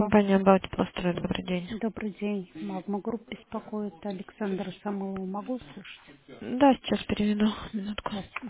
Алло. Компания «Балтик Пластроид», добрый день. Добрый день. Магма Групп беспокоит Александра Самойлова. Могу услышать? Да, сейчас переведу. Минутку. Спасибо.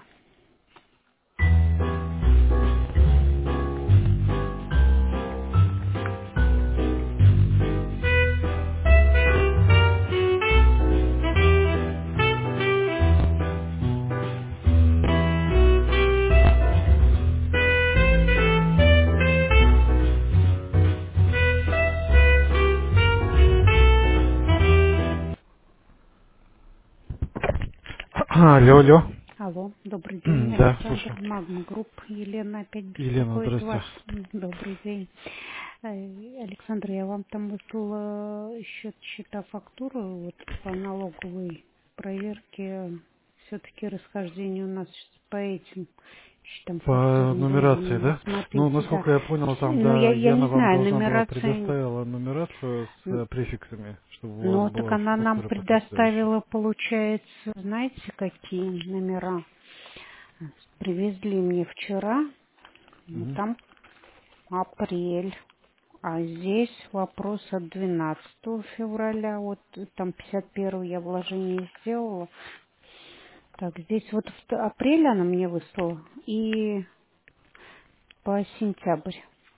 Алло, алло. Алло. Добрый день, Да, Александр. слушаю. Магма Групп. Елена опять Елена, беспокоит вас. здрасте. Добрый день. Александр, я вам там выслала счета фактуры вот, по налоговой проверке. Все-таки расхождение у нас по этим счетам По нумерации, фактурированным. да? Ну, Смотрите, да. насколько я понял, там, Ну, да, я Яна не вам знаю, должна была нумерация. предоставила нумерацию с префиксами, чтобы у вас Ну, так была она нам фактура потом следующая. предоставила, получается, знаете, какие номера? Привезли мне вчера, ну, Мгм. там апрель, а здесь вопрос от 12 февраля, вот там 51 я вложение сделала. Так, здесь вот апрель она мне выслала и по сентябрь.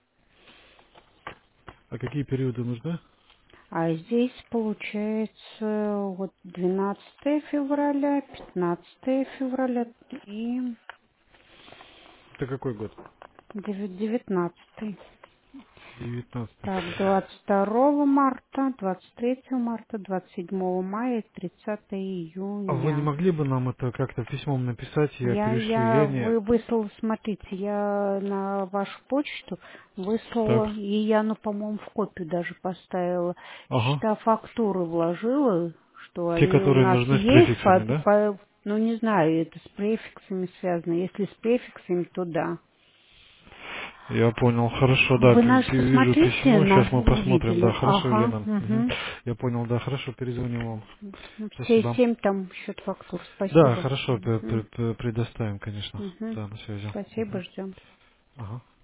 А какие периоды нужны? А здесь получается вот 12 февраля, 15 февраля и Это какой год? 19. 19. Так, 22 марта, 23 марта, 27 мая, 30 А вы не июня. могли бы нам это как-то письмом написать, я перешлю Яне? Вы выслала, смотрите, я на вашу почту Так. выслала, и я, ну, по-моему, в копию даже поставила, Ага. счета фактуры вложила, что Те, они у которые нас нужны с есть, префиксами, да? ну, не знаю, это с префиксами связано. Если с префиксами, то да. Я понял, хорошо, да, Вы наш вижу посмотрите, письмо, сейчас мы посмотрим, увидели. да, хорошо, Ага, Елена. Мгм. угу. Я понял, да, хорошо, перезвоним вам. Все Спасибо. 7 там счет фактур. Да, Спасибо. хорошо, Угу. предоставим, конечно. Угу. Да, на связи. Спасибо, Мгм. ждем. Ага.